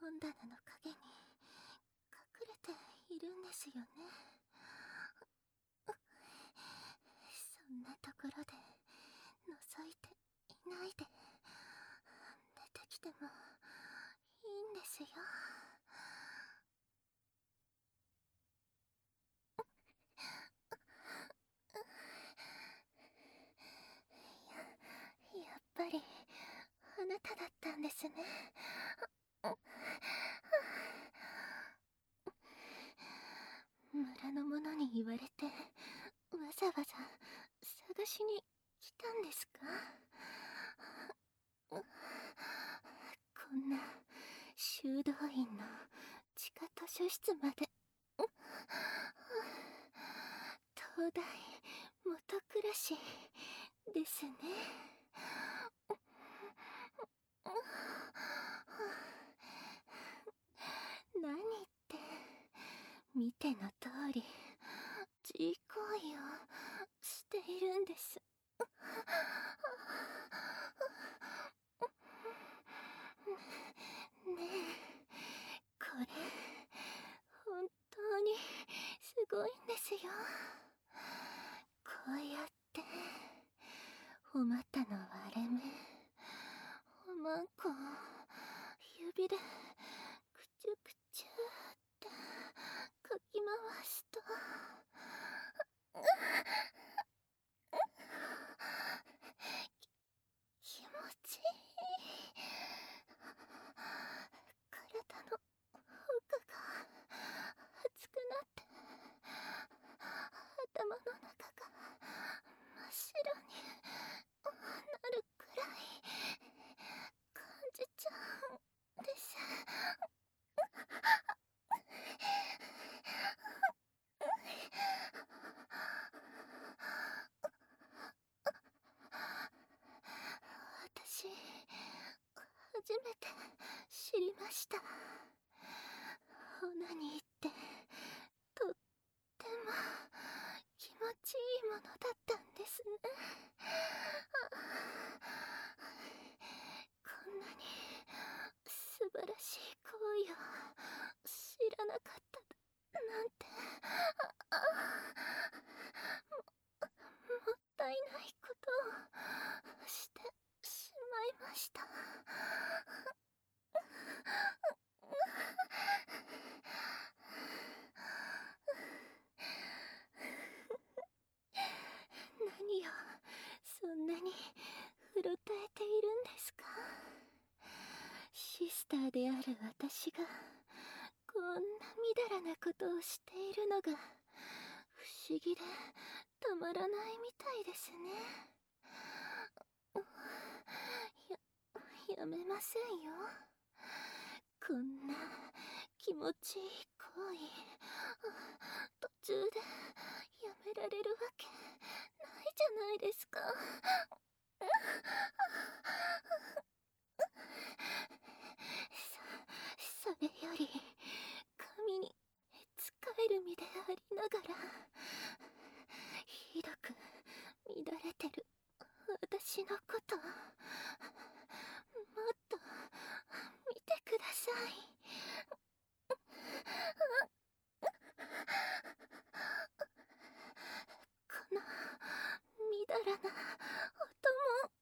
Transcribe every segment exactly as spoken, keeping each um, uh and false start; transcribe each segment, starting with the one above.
本棚の陰に隠れているんですよね。そんなところで覗いていないで、出てきてもいいんですよ。や、やっぱりあなただったんですね。村の者に言われてわざわざ探しに来たんですか？こんな修道院の地下図書室まで。東大元暮らしですね。何って見ての通り自行為をしているんです。ねえ、これ本当にすごいんですよ。こうやってお股の割れ目、おまんこを指でくちゅくちゅってかき回すと、気持ちいい。体の奥が熱くなって、頭の中が真っ白になるくらい感じちゃうんです。私、初めて知りました。オナニーってとっても気持ちいいものだったんですね。こんなに素晴らしい行為を知らなかったなんて、ああ、も、もったいないことをしてしまいました。何をそんなにうろたえているんですか？シスターである私がこんなみだらなことをしているのが不思議でたまらないみたいですね。や、やめませんよ。こんな気持ちいい行為、途中でやめられるわけないじゃないですか。そ、それより神に仕える身でありながらひどく乱れてる私のこともっと見てください。このみだらな音も。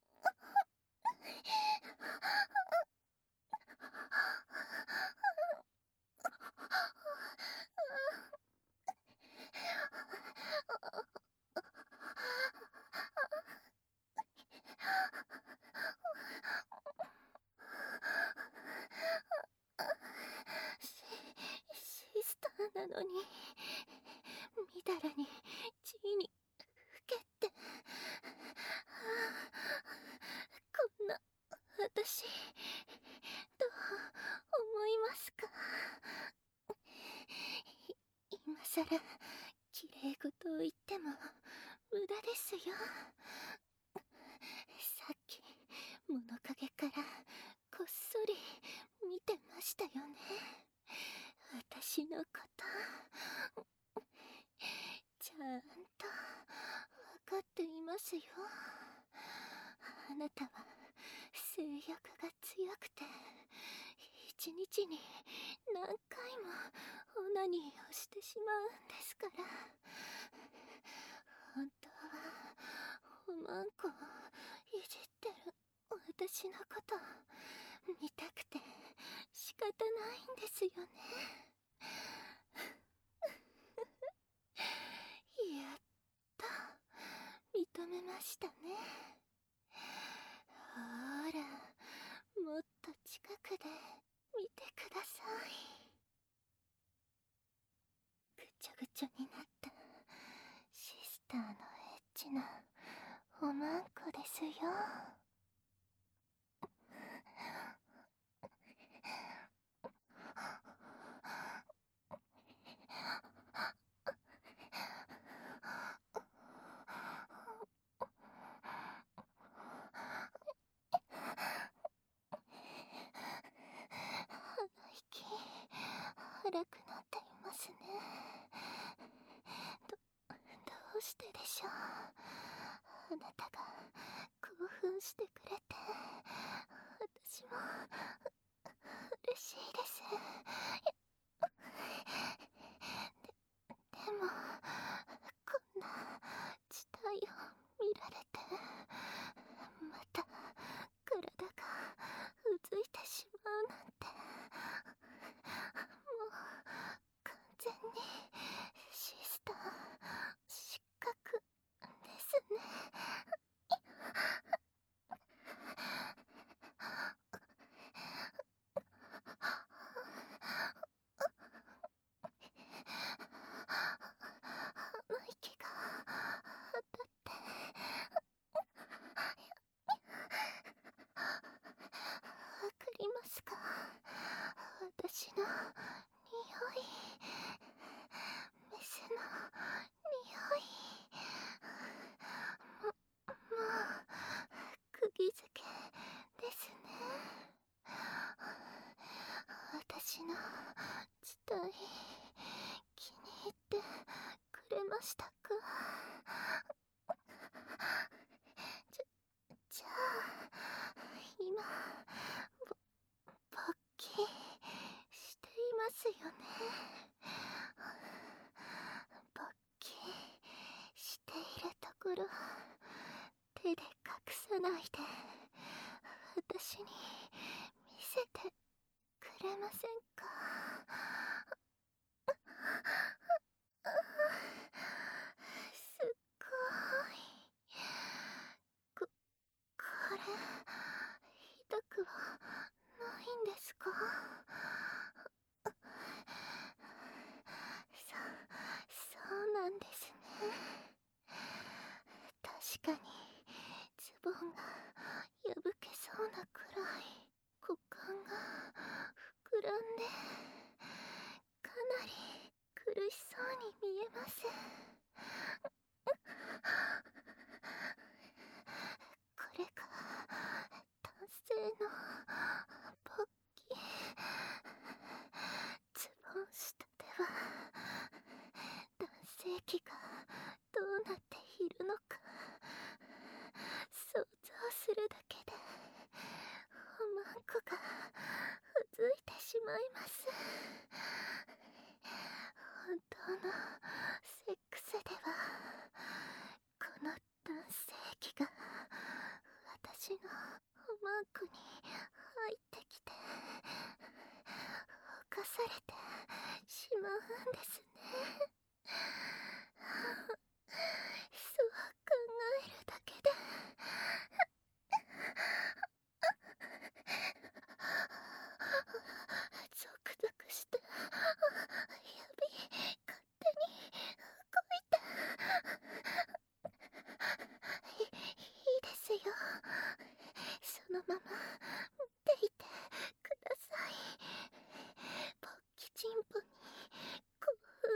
シ、シスターなのにみだらに地にふけて、はあ、こんな私どう思いますか？今さらきれい事を言っても無駄ですよ。さっき物陰からこっそり見てましたよね、私のこと。ちゃんと分かっていますよ。あなたは性欲が強くてい一日に何回もオナニーをしてしまうんですから。本当はおまんこをいじってる私のこと見たくて仕方ないんですよね。やっと認めましたね。ほら、もっと近くで見てください。ぐちょぐちょになったシスターのエッチなおまんこですよ。鼻息荒くなっていますね。どどうしてでしょう。あなたが興奮してくれて私も嬉しいです。ででもこんな事態を見られてまた体がうずいてしまうなんて、もう完全にシスター失格ですね。鼻息が当たってわかりますか？私の匂い、メスの匂い。も、もう釘付けですね。私の字体気に入ってくれましたか？じゃ、じゃあ今ぼ勃起していますよね。勃起しているところ手で隠さないで私に見せてくれませんか？すっごい。こ、これ痛くはないんですか？そ、そうなんですね。確かにズボンが破けそうなくらい股間が膨らんでかなり苦しそうに見えます。これが男性の勃起。ズボン下では男性器がどうなっているのか想像するだけでおまんこがうずいてしまいます。本当のセックスではこの男性器が私のおまんこに入ってきて犯されてしまうんですね。そう考えるだけでゾクゾクして指勝手に動いて。い、いいですよ。そのまま見ていてください。勃起チンポに興奮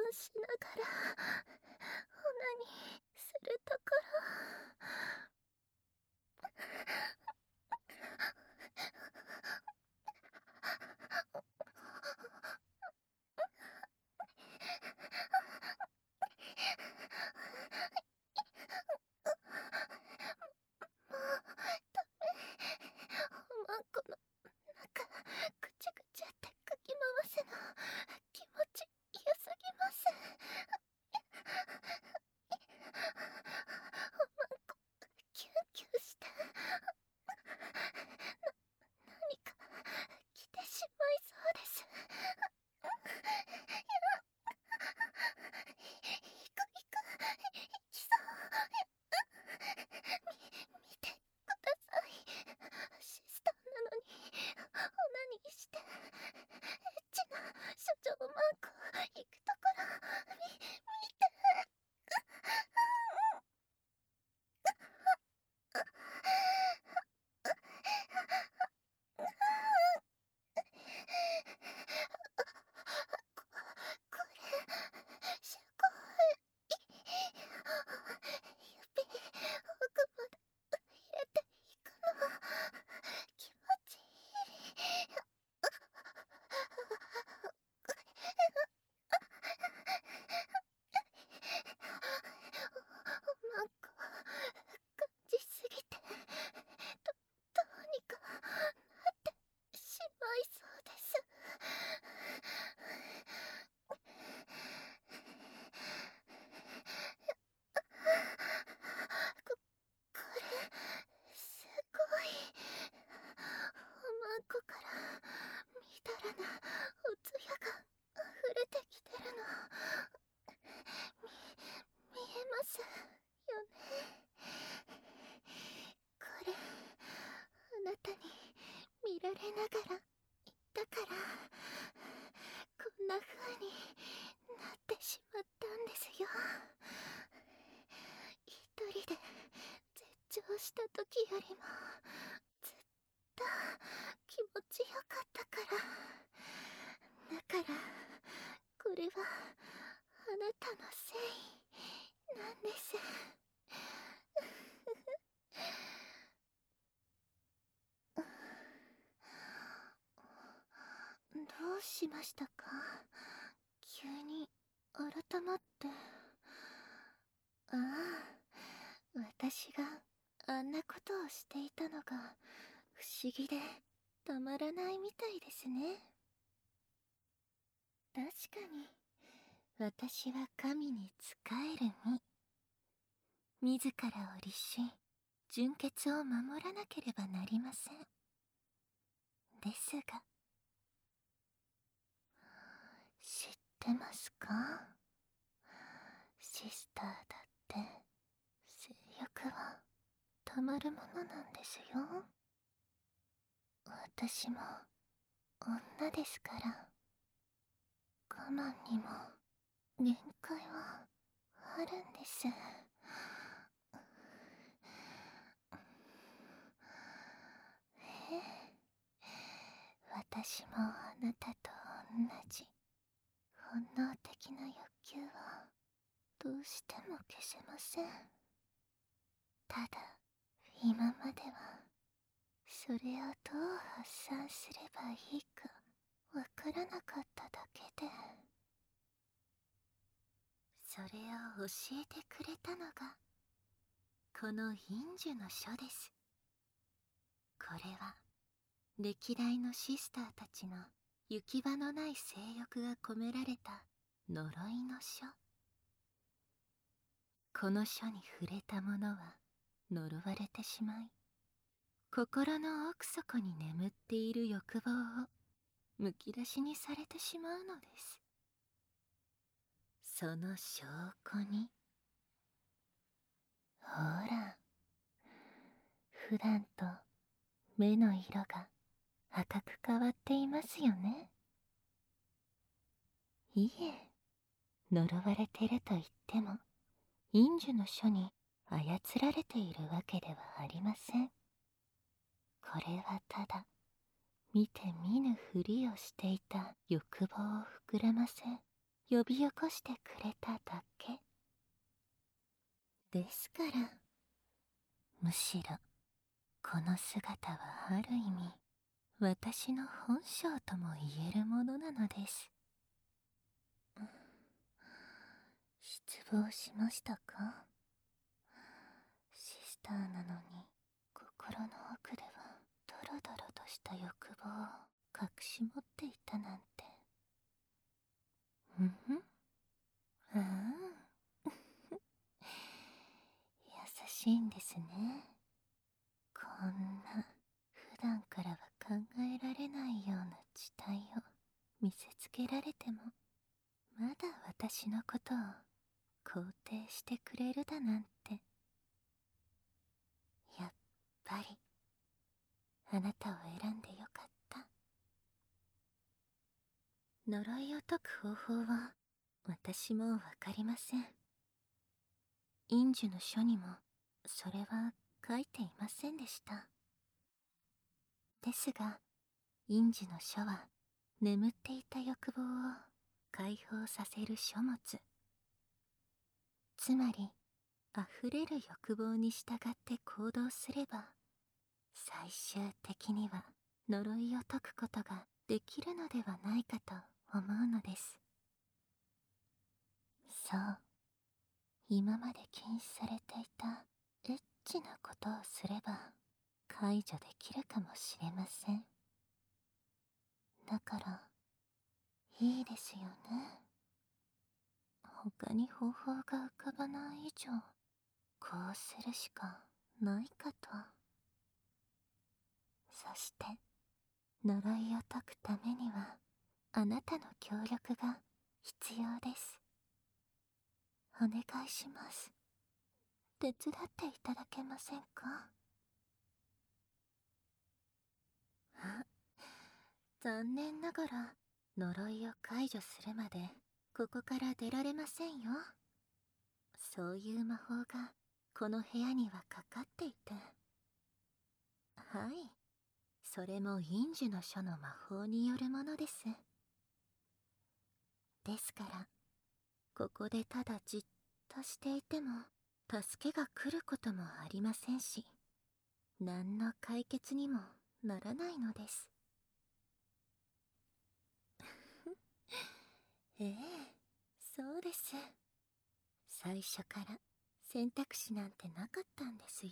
な風になってしまったんですよ。一人で絶頂した時よりもずっと気持ちよかったから。だからこれはあなたのせいなんです。どうしましたか？急に改まって。ああ、私があんなことをしていたのが不思議でたまらないみたいですね。確かに私は神に仕える身。自らを律し純潔を守らなければなりません。ですが、知ってますか？シスターだって性欲はたまるものなんですよ。私も女ですから、我慢にも限界はあるんです。私もあなたと同じ本能的な欲求はどうしても消せません。ただ今まではそれをどう発散すればいいかわからなかっただけで、それを教えてくれたのがこの陰樹の書です。これは歴代のシスターたちの行き場のない性欲が込められた呪いの書。この書に触れた者は呪われてしまい、心の奥底に眠っている欲望をむき出しにされてしまうのです。その証拠に、ほら、普段と目の色が赤く変わっていますよね。いえ、呪われてると言っても陰樹の書に操られているわけではありません。これはただ見て見ぬふりをしていた欲望を膨らませ呼び起こしてくれただけですから、むしろこの姿はある意味私の本性とも言えるものなのです。失望しましたか？シスターなのに心の奥ではドロドロとした欲望を隠し持っていたなんて。うんふん、ああ優しいんですね。こんな普段からは考えられないような事態を見せつけられてもまだ私のことを肯定してくれるだなんて。やっぱりあなたを選んでよかった。呪いを解く方法は私もわかりません。陰樹の書にもそれは書いていませんでした。ですが陰樹の書は眠っていた欲望を解放させる書物、つまり溢れる欲望に従って行動すれば最終的には呪いを解くことができるのではないかと思うのです。そう、今まで禁止されていたエッチなことをすれば解除できるかもしれません。だからいいですよね。他に方法が浮かばない以上こうするしかないかと。そして呪いを解くためにはあなたの協力が必要です。お願いします。手伝っていただけませんか？あ、残念ながら呪いを解除するまでここから出られませんよ。そういう魔法がこの部屋にはかかっていて。はい、それも陰樹の書の魔法によるものです。ですからここでただじっとしていても助けが来ることもありませんし、何の解決にもならないのです。ええ、そうです。最初から選択肢なんてなかったんですよ。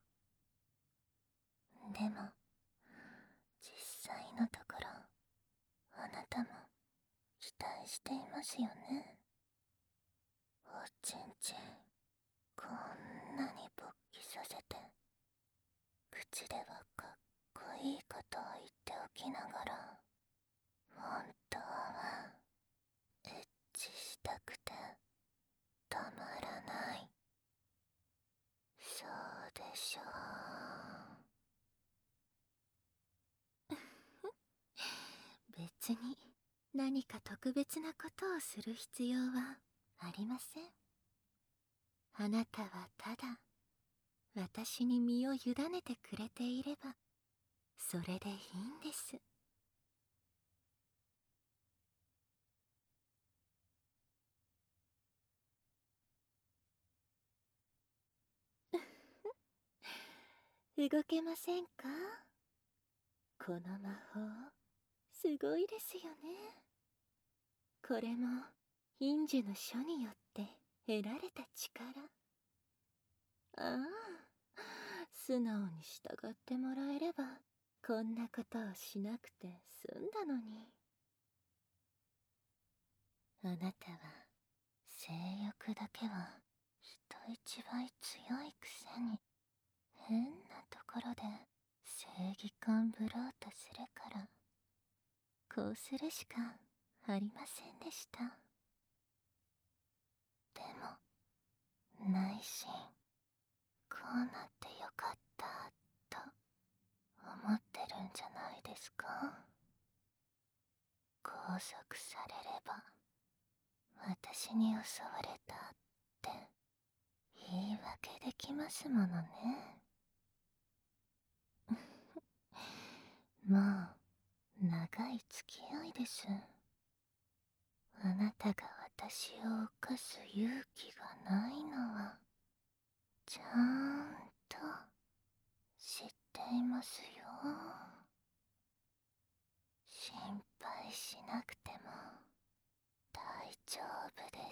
でも実際のところあなたも期待していますよね。おちんちんこんなに勃起させて、口ではかっこいいことを言っておきながら、本当はエッチしたくてたまらない。そうでしょう。別に何か特別なことをする必要はありません。あなたはただ私に身を委ねてくれていればそれでいいんです。動けませんか？この魔法すごいですよね。これも陰樹の書によって得られた力。ああ、素直に従ってもらえればこんなことをしなくて済んだのに。あなたは性欲だけは人一倍強いくせに変なところで正義感ぶろうとするからこうするしかありませんでした。でも内心こうなってよかったと思ってるんじゃないですか？拘束されれば私に襲われたって言い訳できますものね。もう長い付き合いです。あなたが私を犯す勇気がないのはちゃんと知っていますよ。心配しなくても大丈夫です。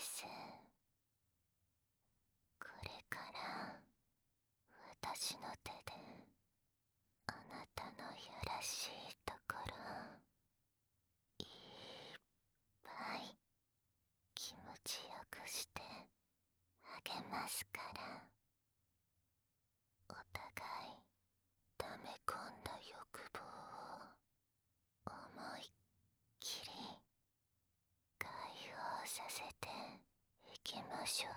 これから私の手であなたのやらしいところいっぱい気持ちよくしてあげますから。お互い溜め込んだ欲望を思いっきり解放させていきましょう。